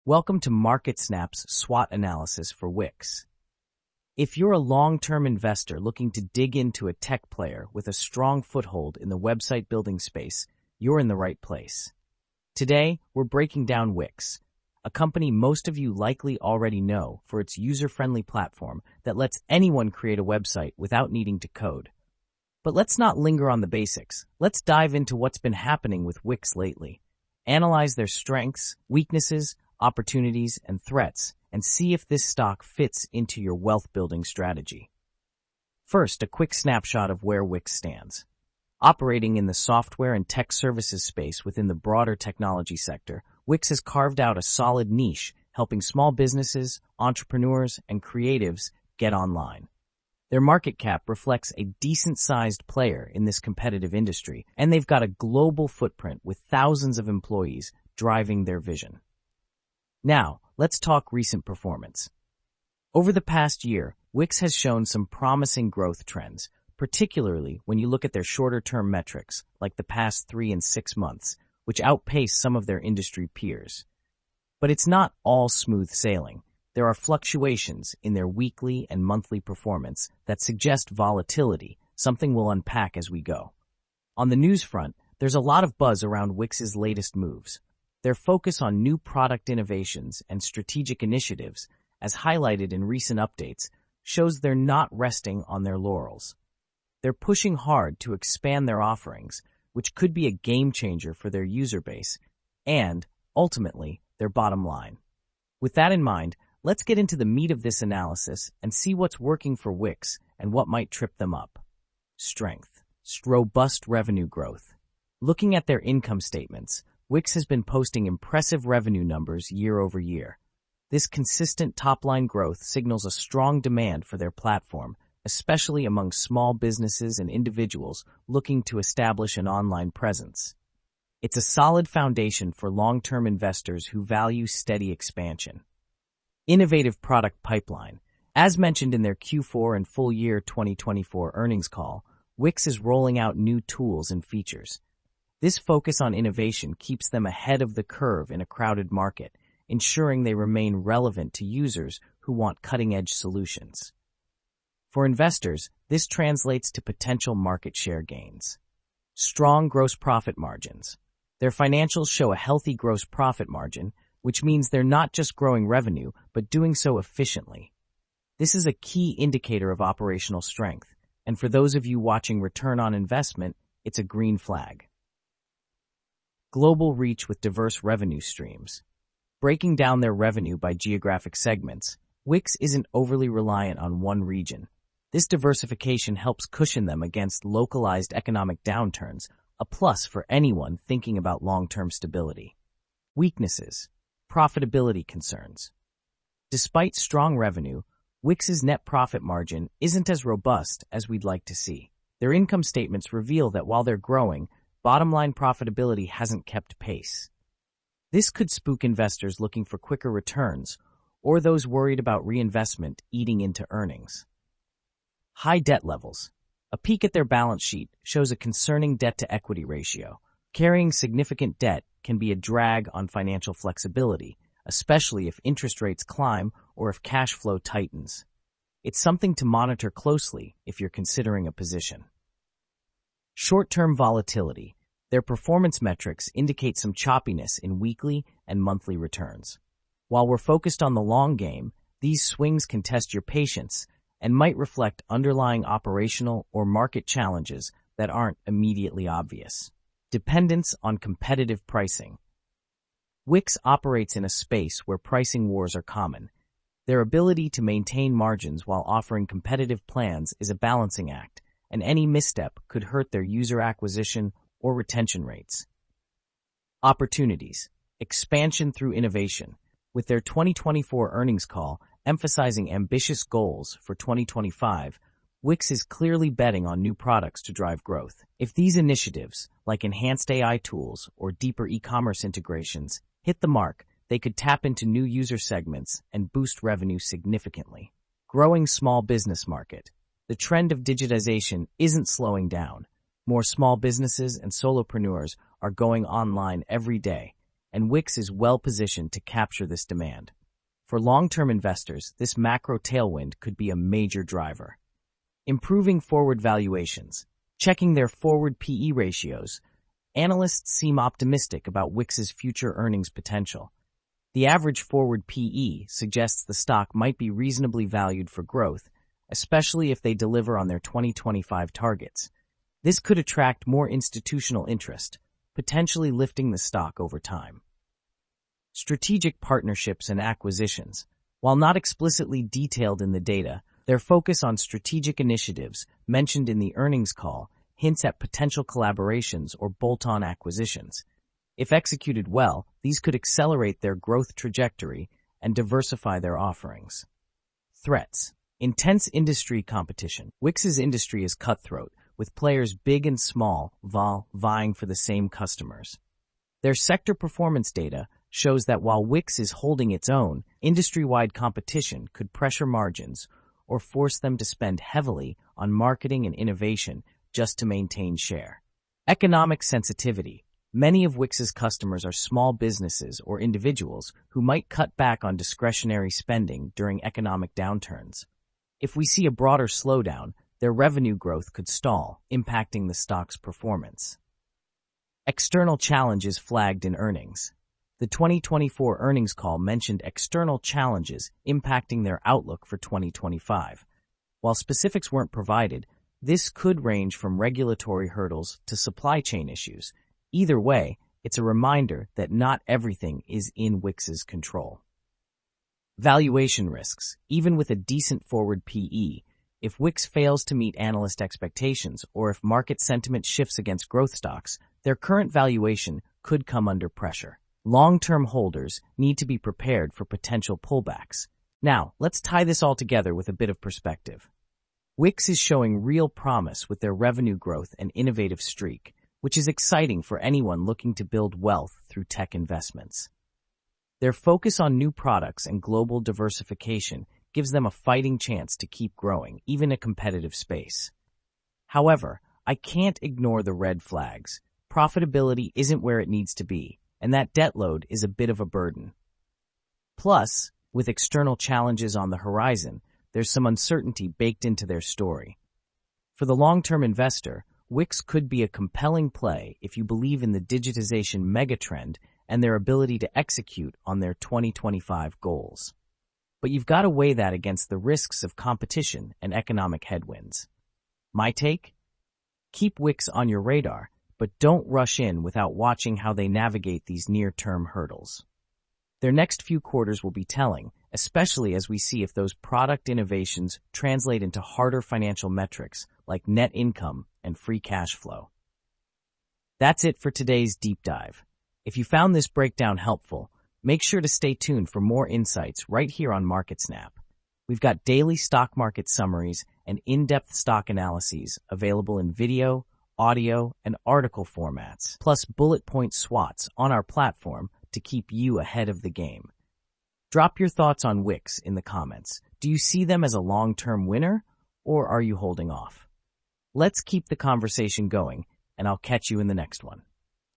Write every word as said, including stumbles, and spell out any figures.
Welcome to MarketSnap's SWOT analysis for Wix. If you're a long-term investor looking to dig into a tech player with a strong foothold in the website building space, you're in the right place. Today, we're breaking down Wix, a company most of you likely already know for its user-friendly platform that lets anyone create a website without needing to code. But let's not linger on the basics. Let's dive into what's been happening with Wix lately. Analyze their strengths, weaknesses, opportunities, and threats, and see if this stock fits into your wealth-building strategy. First, a quick snapshot of where Wix stands. Operating in the software and tech services space within the broader technology sector, Wix has carved out a solid niche, helping small businesses, entrepreneurs, and creatives get online. Their market cap reflects a decent-sized player in this competitive industry, and they've got a global footprint with thousands of employees driving their vision. Now, let's talk recent performance. Over the past year, Wix has shown some promising growth trends, particularly when you look at their shorter-term metrics, like the past three and six months, which outpace some of their industry peers. But it's not all smooth sailing. There are fluctuations in their weekly and monthly performance that suggest volatility, something we'll unpack as we go. On the news front, there's a lot of buzz around Wix's latest moves. Their focus on new product innovations and strategic initiatives, as highlighted in recent updates, shows they're not resting on their laurels. They're pushing hard to expand their offerings, which could be a game changer for their user base and, ultimately, their bottom line. With that in mind, let's get into the meat of this analysis and see what's working for Wix and what might trip them up. Strength. Robust revenue growth. Looking at their income statements, Wix has been posting impressive revenue numbers year over year. This consistent top-line growth signals a strong demand for their platform, especially among small businesses and individuals looking to establish an online presence. It's a solid foundation for long-term investors who value steady expansion. Innovative product pipeline. As mentioned in their Q four and full year twenty twenty-four earnings call, Wix is rolling out new tools and features. This focus on innovation keeps them ahead of the curve in a crowded market, ensuring they remain relevant to users who want cutting-edge solutions. For investors, this translates to potential market share gains. Strong gross profit margins. Their financials show a healthy gross profit margin, which means they're not just growing revenue, but doing so efficiently. This is a key indicator of operational strength, and for those of you watching return on investment, it's a green flag. Global reach with diverse revenue streams. Breaking down their revenue by geographic segments, Wix isn't overly reliant on one region. This diversification helps cushion them against localized economic downturns, a plus for anyone thinking about long-term stability. Weaknesses. Profitability concerns. Despite strong revenue, Wix's net profit margin isn't as robust as we'd like to see. Their income statements reveal that while they're growing, bottom-line profitability hasn't kept pace. This could spook investors looking for quicker returns or those worried about reinvestment eating into earnings. High debt levels. A peek at their balance sheet shows a concerning debt-to-equity ratio. Carrying significant debt can be a drag on financial flexibility, especially if interest rates climb or if cash flow tightens. It's something to monitor closely if you're considering a position. Short-term volatility. Their performance metrics indicate some choppiness in weekly and monthly returns. While we're focused on the long game, these swings can test your patience and might reflect underlying operational or market challenges that aren't immediately obvious. Dependence on competitive pricing. Wix operates in a space where pricing wars are common. Their ability to maintain margins while offering competitive plans is a balancing act, and any misstep could hurt their user acquisition or retention rates. Opportunities. Expansion through innovation. With their twenty twenty-four earnings call emphasizing ambitious goals for twenty twenty-five, Wix is clearly betting on new products to drive growth. If these initiatives, like enhanced A I tools or deeper e-commerce integrations, hit the mark, they could tap into new user segments and boost revenue significantly. Growing small business market. The trend of digitization isn't slowing down. More small businesses and solopreneurs are going online every day, and Wix is well-positioned to capture this demand. For long-term investors, this macro tailwind could be a major driver. Improving forward valuations. Checking their forward P E ratios, analysts seem optimistic about Wix's future earnings potential. The average forward P E suggests the stock might be reasonably valued for growth, especially if they deliver on their twenty twenty-five targets. This could attract more institutional interest, potentially lifting the stock over time. Strategic partnerships and acquisitions. While not explicitly detailed in the data, their focus on strategic initiatives mentioned in the earnings call hints at potential collaborations or bolt-on acquisitions. If executed well, these could accelerate their growth trajectory and diversify their offerings. Threats. Intense industry competition. Wix's industry is cutthroat, with players big and small vol vying for the same customers. Their sector performance data shows that while Wix is holding its own, industry-wide competition could pressure margins or force them to spend heavily on marketing and innovation just to maintain share. Economic sensitivity. Many of Wix's customers are small businesses or individuals who might cut back on discretionary spending during economic downturns. If we see a broader slowdown, their revenue growth could stall, impacting the stock's performance. External challenges flagged in earnings. The twenty twenty-four earnings call mentioned external challenges impacting their outlook for twenty twenty-five. While specifics weren't provided, this could range from regulatory hurdles to supply chain issues. Either way, it's a reminder that not everything is in Wix's control. Valuation risks. Even with a decent forward P E, if Wix fails to meet analyst expectations or if market sentiment shifts against growth stocks, their current valuation could come under pressure. Long-term holders need to be prepared for potential pullbacks. Now, let's tie this all together with a bit of perspective. Wix is showing real promise with their revenue growth and innovative streak, which is exciting for anyone looking to build wealth through tech investments. Their focus on new products and global diversification gives them a fighting chance to keep growing, even in a competitive space. However, I can't ignore the red flags. Profitability isn't where it needs to be, and that debt load is a bit of a burden. Plus, with external challenges on the horizon, there's some uncertainty baked into their story. For the long-term investor, Wix could be a compelling play if you believe in the digitization megatrend and their ability to execute on their twenty twenty-five goals. But you've got to weigh that against the risks of competition and economic headwinds. My take? Keep Wix on your radar, but don't rush in without watching how they navigate these near-term hurdles. Their next few quarters will be telling, especially as we see if those product innovations translate into harder financial metrics like net income and free cash flow. That's it for today's deep dive. If you found this breakdown helpful, make sure to stay tuned for more insights right here on MarketSnap. We've got daily stock market summaries and in-depth stock analyses available in video, audio, and article formats, plus bullet point SWOTs on our platform to keep you ahead of the game. Drop your thoughts on Wix in the comments. Do you see them as a long-term winner, or are you holding off? Let's keep the conversation going, and I'll catch you in the next one.